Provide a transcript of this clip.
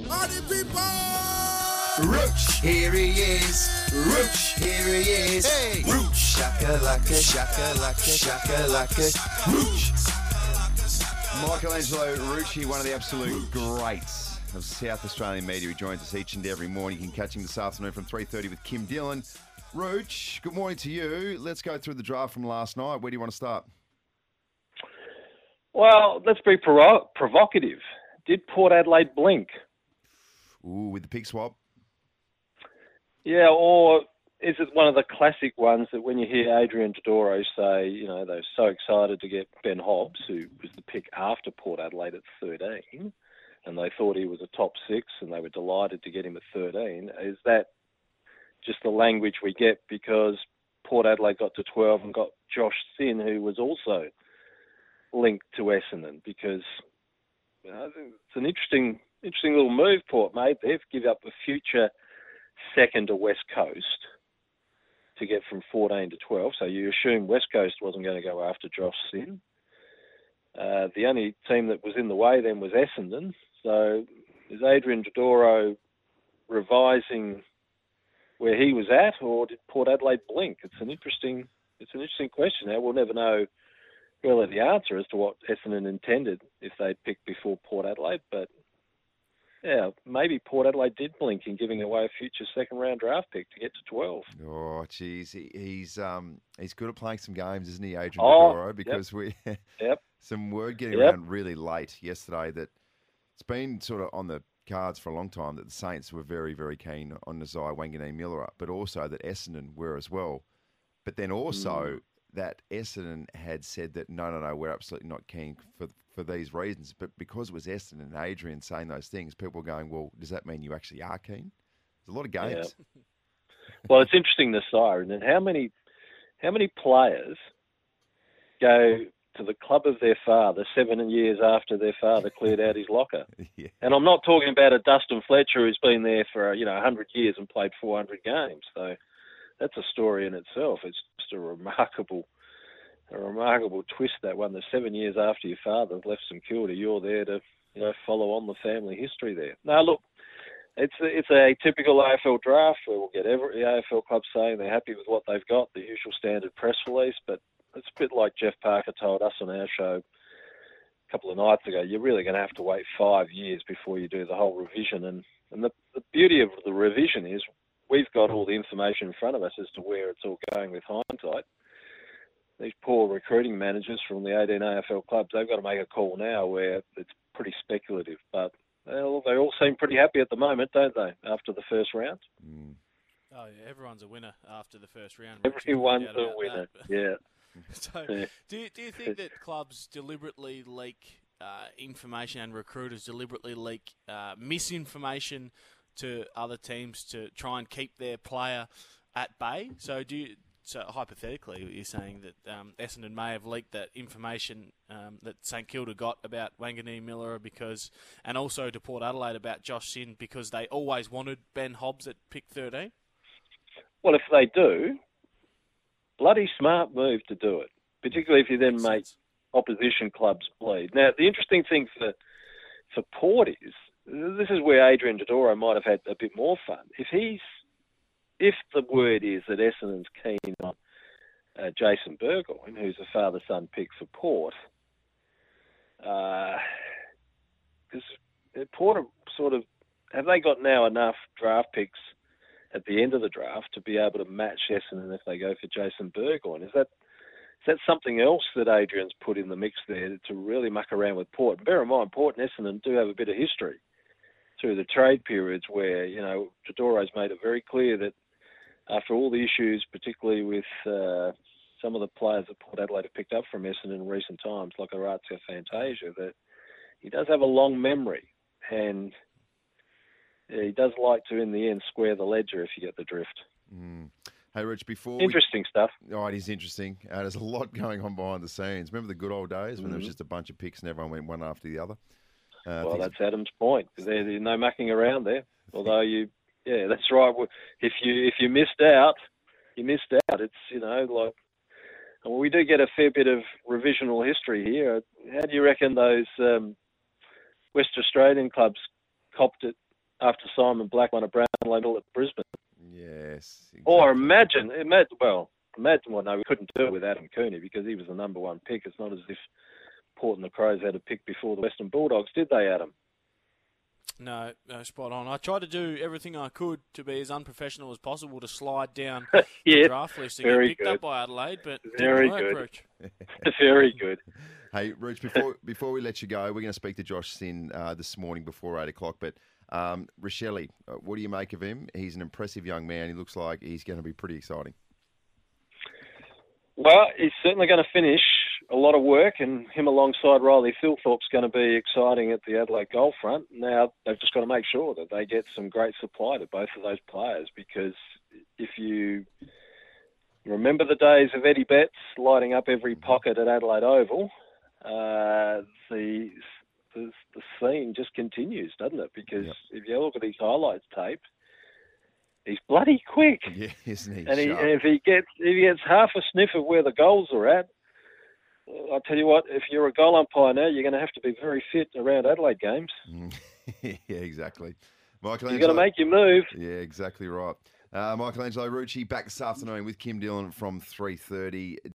Party people! Rooch, here he is. Rooch, here he is. Hey! Rooch, shaka-laka, shaka-laka, shaka-laka, Rooch. Michelangelo Rucci, one of the absolute greats of South Australian media. He joins us each and every morning. You can catch him this afternoon from 3:30 with Kim Dillon. Rooch, good morning to you. Let's go through the draft from last night. Where do you want to start? Well, let's be provocative. Did Port Adelaide blink? Ooh, with the pick swap. Yeah, or is it one of the classic ones that when you hear Adrian Dodoro say, you know, they're so excited to get Ben Hobbs, who was the pick after Port Adelaide at 13, and they thought he was a top 6 and they were delighted to get him at 13. Is that just the language we get because Port Adelaide got to 12 and got Josh Sinn, who was also linked to Essendon? Because I think it's an interesting little move Port made there. Give up a future second to West Coast to get from 14 to 12. So you assume West Coast wasn't going to go after Josh Sinn. The only team that was in the way then was Essendon. So is Adrian Dodoro revising where he was at, or did Port Adelaide blink? It's an interesting question. Now we'll never know really the answer as to what Essendon intended if they'd picked before Port Adelaide, but yeah, maybe Port Adelaide did blink in giving away a future second-round draft pick to get to 12. Oh, geez, he's good at playing some games, isn't he, Adrian Dodoro? Because we some word getting around really late yesterday that it's been sort of on the cards for a long time that the Saints were very, very keen on Nasiah Wanganeen-Miller, but also that Essendon were as well. But then also that Essendon had said that no, we're absolutely not keen for these reasons. But because it was Essendon and Adrian saying those things, people were going, well, does that mean you actually are keen? There's a lot of games. Yeah. Well, it's interesting, Nasiah, and how many players go to the club of their father 7 years after their father cleared out his locker? Yeah. And I'm not talking about a Dustin Fletcher who's been there for 100 years and played 400 games. So that's a story in itself. It's just a remarkable twist, that one. The 7 years after your father left St Kilda, you're there to follow on the family history there. Now look, it's a typical AFL draft where we'll get every AFL club saying they're happy with what they've got, the usual standard press release. But it's a bit like Jeff Parker told us on our show a couple of nights ago. You're really going to have to wait 5 years before you do the whole revision. And the beauty of the revision is we've got all the information in front of us as to where it's all going with hindsight. These poor recruiting managers from the 18 AFL clubs, they've got to make a call now where it's pretty speculative. But they all seem pretty happy at the moment, don't they, after the first round? Mm. Oh, yeah, everyone's a winner after the first round. Everyone's a winner, yeah. So, do you think that clubs deliberately leak information and recruiters deliberately leak misinformation to other teams to try and keep their player at bay? So hypothetically, you're saying that Essendon may have leaked that information that St Kilda got about Wanganeen-Miller and also to Port Adelaide about Josh Sinn because they always wanted Ben Hobbs at pick 13? Well, if they do, bloody smart move to do it, particularly if you then make opposition clubs bleed. Now, the interesting thing for Port is, this is where Adrian Dodoro might have had a bit more fun. If the word is that Essendon's keen on Jason Burgoyne, who's a father-son pick for Port, because Port have they got now enough draft picks at the end of the draft to be able to match Essendon if they go for Jason Burgoyne? Is that something else that Adrian's put in the mix there to really muck around with Port? And bear in mind, Port and Essendon do have a bit of history through the trade periods where, Dodoro's made it very clear that after all the issues, particularly with some of the players that Port Adelaide have picked up from Essendon in recent times, like Orazio Fantasia, that he does have a long memory, and he does like to, in the end, square the ledger, if you get the drift. Mm. Hey, Rich, Interesting stuff. Oh, it is interesting. There's a lot going on behind the scenes. Remember the good old days when there was just a bunch of picks and everyone went one after the other? Well, that's Adam's point. There's no mucking around there. Although that's right. If you missed out, you missed out. It's we do get a fair bit of revisional history here. How do you reckon those West Australian clubs copped it after Simon Black won a Brownlow medal at Brisbane. Yes. Exactly. Or imagine what, no, we couldn't do it with Adam Cooney because he was the number one pick. It's not as if Port and the Crows had a pick before the Western Bulldogs, did they, Adam? No, spot on. I tried to do everything I could to be as unprofessional as possible to slide down yeah, the draft list to get picked up by Adelaide, but very good. Very good. Hey, Rich, before we let you go, we're going to speak to Josh Sinn this morning before 8 o'clock, but Rochelle, what do you make of him? He's an impressive young man. He looks like he's going to be pretty exciting. Well, he's certainly going to finish a lot of work, and him alongside Riley Thilthorpe's going to be exciting at the Adelaide goal front. Now, they've just got to make sure that they get some great supply to both of those players, because if you remember the days of Eddie Betts lighting up every pocket at Adelaide Oval, the scene just continues, doesn't it? Because if you look at his highlights tape, he's bloody quick. Yeah, isn't he? And if he gets half a sniff of where the goals are at, I'll tell you what, if you're a goal umpire now, you're going to have to be very fit around Adelaide games. Yeah, exactly. Michelangelo, you're going to make your move. Yeah, exactly right. Michelangelo Rucci back this afternoon with Kim Dillon from 3:30.